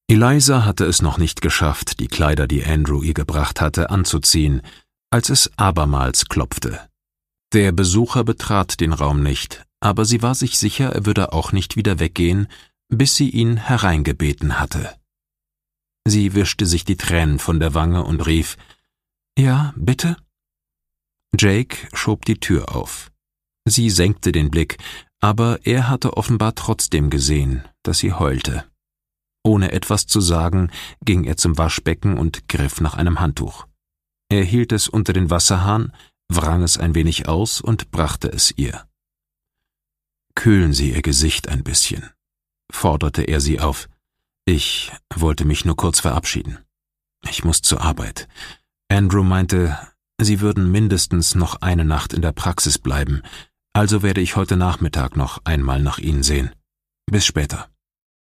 Eliza hatte es noch nicht geschafft, die Kleider, die Andrew ihr gebracht hatte, anzuziehen, als es abermals klopfte. Der Besucher betrat den Raum nicht, aber sie war sich sicher, er würde auch nicht wieder weggehen, bis sie ihn hereingebeten hatte. Sie wischte sich die Tränen von der Wange und rief: »Ja, bitte?« Jake schob die Tür auf. Sie senkte den Blick, aber er hatte offenbar trotzdem gesehen, dass sie heulte. Ohne etwas zu sagen, ging er zum Waschbecken und griff nach einem Handtuch. Er hielt es unter den Wasserhahn, wrang es ein wenig aus und brachte es ihr. »Kühlen Sie Ihr Gesicht ein bisschen«, forderte er sie auf. »Ich wollte mich nur kurz verabschieden. Ich muss zur Arbeit. Andrew meinte, Sie würden mindestens noch eine Nacht in der Praxis bleiben, also werde ich heute Nachmittag noch einmal nach Ihnen sehen. Bis später.«